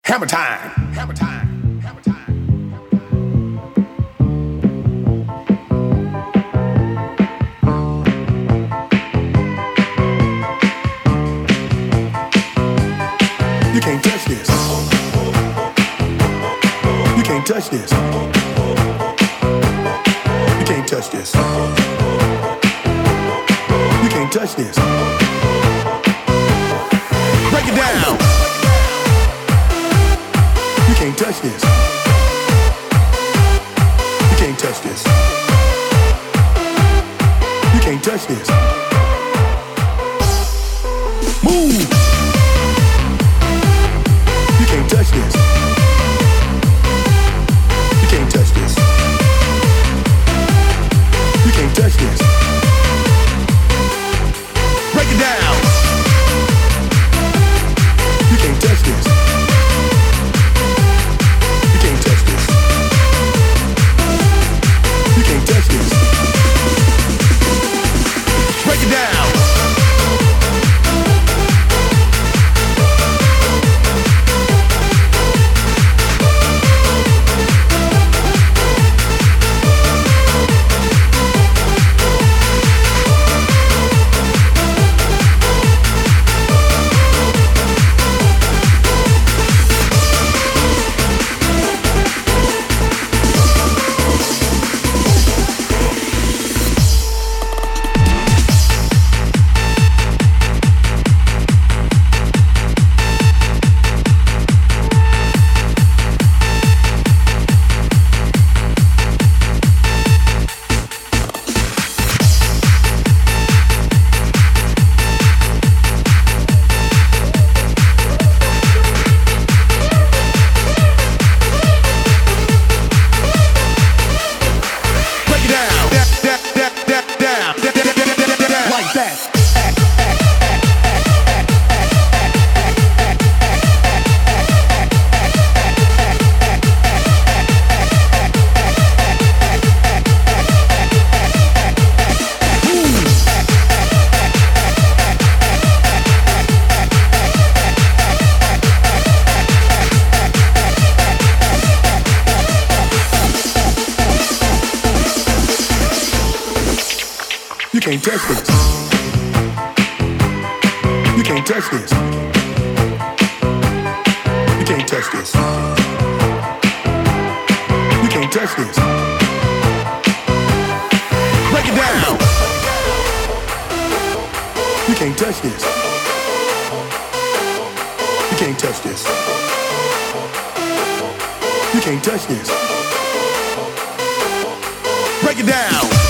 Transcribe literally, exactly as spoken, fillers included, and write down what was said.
Hammer time. Hammer time. Hammer time. You can't touch this. You can't touch this. You can't touch this. You can't touch this. Break it down. You can't touch this. You can't touch this. You can't touch this. Move. You can't touch this. You can't touch this. You can't touch this. Break it down. You can't touch this. You can't touch this. You can't touch this. Break it down. You can't touch this. You can't touch this. You can't touch this. You can't touch this. Break it down. You can't touch this. You can't touch this. You can't touch this. Break it down.